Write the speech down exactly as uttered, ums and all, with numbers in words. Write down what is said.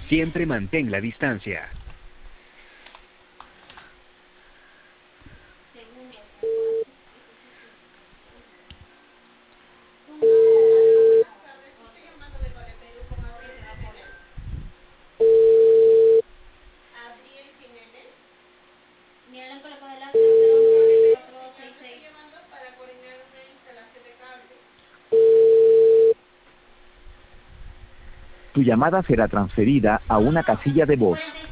Siempre mantén la distancia. Tu llamada será transferida a una casilla de voz.